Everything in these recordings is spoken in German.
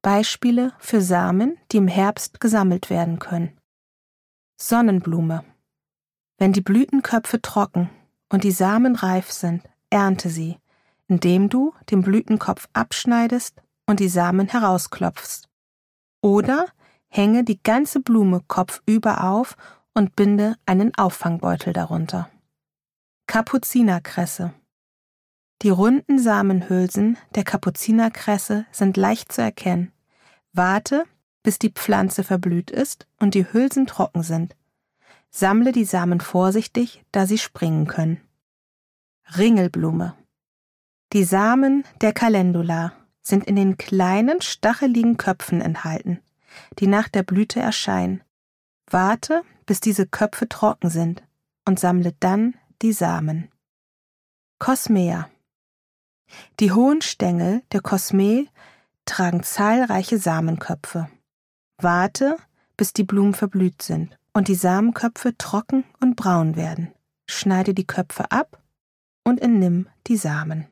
Beispiele für Samen, die im Herbst gesammelt werden können. Sonnenblume. Wenn die Blütenköpfe trocken und die Samen reif sind, ernte sie, indem du den Blütenkopf abschneidest und die Samen herausklopfst. Oder hänge die ganze Blume kopfüber auf und binde einen Auffangbeutel darunter. Kapuzinerkresse. Die runden Samenhülsen der Kapuzinerkresse sind leicht zu erkennen. Warte, bis die Pflanze verblüht ist und die Hülsen trocken sind. Sammle die Samen vorsichtig, da sie springen können. Ringelblume. Die Samen der Calendula sind in den kleinen, stacheligen Köpfen enthalten, die nach der Blüte erscheinen. Warte, bis diese Köpfe trocken sind und sammle dann die Samen. Cosmea. Die hohen Stängel der Cosmee tragen zahlreiche Samenköpfe. Warte, bis die Blumen verblüht sind und die Samenköpfe trocken und braun werden. Schneide die Köpfe ab und entnimm die Samen.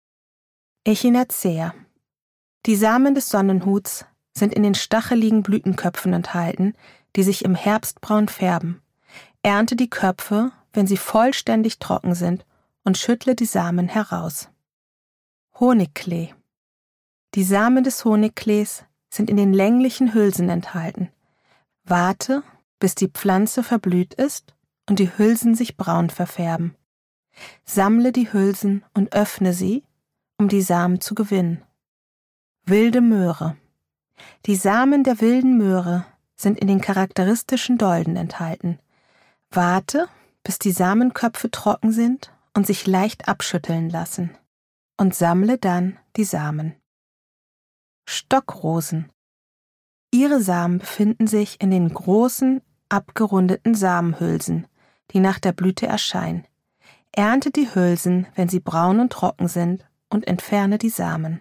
Echinacea. Die Samen des Sonnenhuts sind in den stacheligen Blütenköpfen enthalten, die sich im Herbst braun färben. Ernte die Köpfe, wenn sie vollständig trocken sind, und schüttle die Samen heraus. Honigklee. Die Samen des Honigklees sind in den länglichen Hülsen enthalten. Warte, bis die Pflanze verblüht ist und die Hülsen sich braun verfärben. Sammle die Hülsen und öffne sie, um die Samen zu gewinnen. Wilde Möhre. Die Samen der wilden Möhre sind in den charakteristischen Dolden enthalten. Warte, bis die Samenköpfe trocken sind und sich leicht abschütteln lassen. Und sammle dann die Samen. Stockrosen. Ihre Samen befinden sich in den großen, abgerundeten Samenhülsen, die nach der Blüte erscheinen. Ernte die Hülsen, wenn sie braun und trocken sind, und entferne die Samen.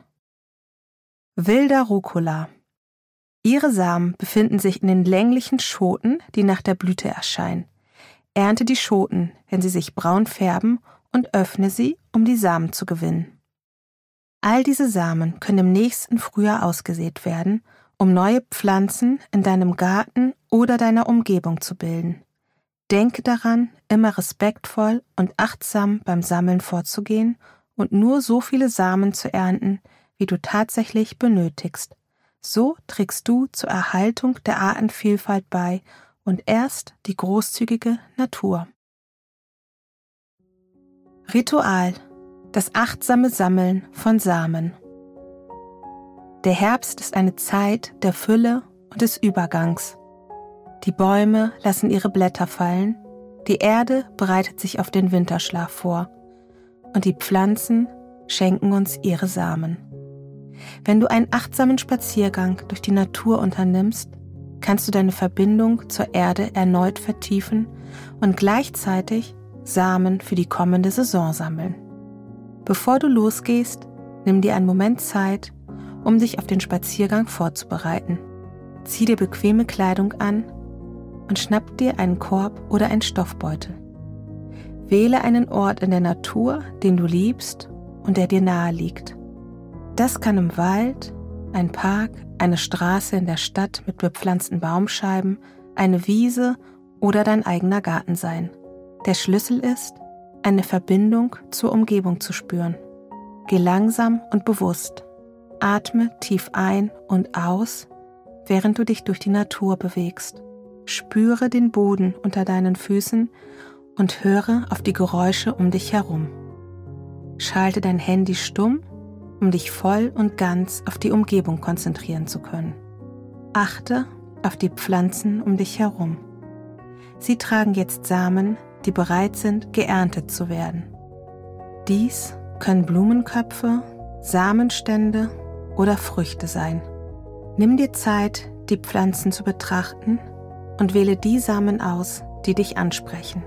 Wilder Rucola. Ihre Samen befinden sich in den länglichen Schoten, die nach der Blüte erscheinen. Ernte die Schoten, wenn sie sich braun färben, und öffne sie, um die Samen zu gewinnen. All diese Samen können im nächsten Frühjahr ausgesät werden, um neue Pflanzen in deinem Garten oder deiner Umgebung zu bilden. Denke daran, immer respektvoll und achtsam beim Sammeln vorzugehen und nur so viele Samen zu ernten, wie du tatsächlich benötigst. So trägst du zur Erhaltung der Artenvielfalt bei und erst die großzügige Natur. Ritual: das achtsame Sammeln von Samen. Der Herbst ist eine Zeit der Fülle und des Übergangs. Die Bäume lassen ihre Blätter fallen, die Erde bereitet sich auf den Winterschlaf vor und die Pflanzen schenken uns ihre Samen. Wenn du einen achtsamen Spaziergang durch die Natur unternimmst, kannst du deine Verbindung zur Erde erneut vertiefen und gleichzeitig Samen für die kommende Saison sammeln. Bevor du losgehst, nimm dir einen Moment Zeit, um dich auf den Spaziergang vorzubereiten. Zieh dir bequeme Kleidung an und schnapp dir einen Korb oder einen Stoffbeutel. Wähle einen Ort in der Natur, den du liebst und der dir nahe liegt. Das kann im Wald, ein Park, eine Straße in der Stadt mit bepflanzten Baumscheiben, eine Wiese oder dein eigener Garten sein. Der Schlüssel ist, eine Verbindung zur Umgebung zu spüren. Geh langsam und bewusst. Atme tief ein und aus, während du dich durch die Natur bewegst. Spüre den Boden unter deinen Füßen und höre auf die Geräusche um dich herum. Schalte dein Handy stumm, um dich voll und ganz auf die Umgebung konzentrieren zu können. Achte auf die Pflanzen um dich herum. Sie tragen jetzt Samen, die bereit sind, geerntet zu werden. Dies können Blumenköpfe, Samenstände oder Früchte sein. Nimm dir Zeit, die Pflanzen zu betrachten und wähle die Samen aus, die dich ansprechen.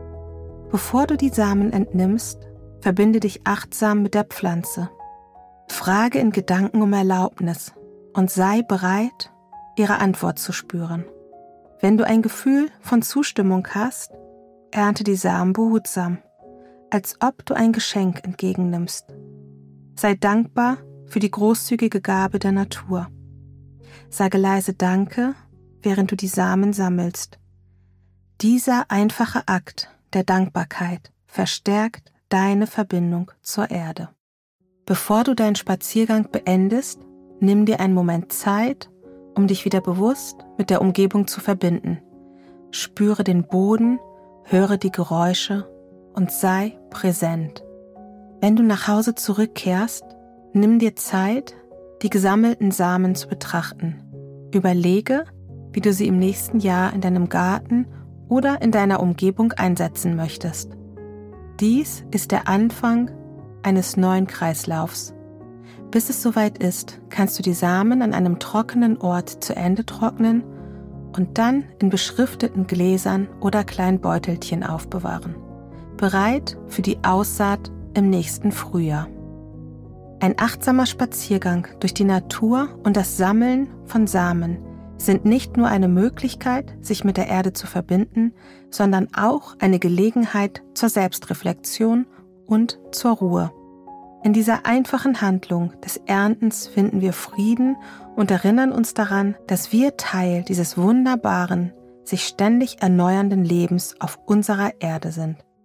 Bevor du die Samen entnimmst, verbinde dich achtsam mit der Pflanze. Frage in Gedanken um Erlaubnis und sei bereit, ihre Antwort zu spüren. Wenn du ein Gefühl von Zustimmung hast, ernte die Samen behutsam, als ob du ein Geschenk entgegennimmst. Sei dankbar für die großzügige Gabe der Natur. Sage leise Danke, während du die Samen sammelst. Dieser einfache Akt der Dankbarkeit verstärkt deine Verbindung zur Erde. Bevor du deinen Spaziergang beendest, nimm dir einen Moment Zeit, um dich wieder bewusst mit der Umgebung zu verbinden. Spüre den Boden, höre die Geräusche und sei präsent. Wenn du nach Hause zurückkehrst, nimm dir Zeit, die gesammelten Samen zu betrachten. Überlege, wie du sie im nächsten Jahr in deinem Garten oder in deiner Umgebung einsetzen möchtest. Dies ist der Anfang eines neuen Kreislaufs. Bis es soweit ist, kannst du die Samen an einem trockenen Ort zu Ende trocknen und dann in beschrifteten Gläsern oder kleinen Beutelchen aufbewahren, bereit für die Aussaat im nächsten Frühjahr. Ein achtsamer Spaziergang durch die Natur und das Sammeln von Samen sind nicht nur eine Möglichkeit, sich mit der Erde zu verbinden, sondern auch eine Gelegenheit zur Selbstreflexion und zur Ruhe. In dieser einfachen Handlung des Erntens finden wir Frieden und erinnern uns daran, dass wir Teil dieses wunderbaren, sich ständig erneuernden Lebens auf unserer Erde sind.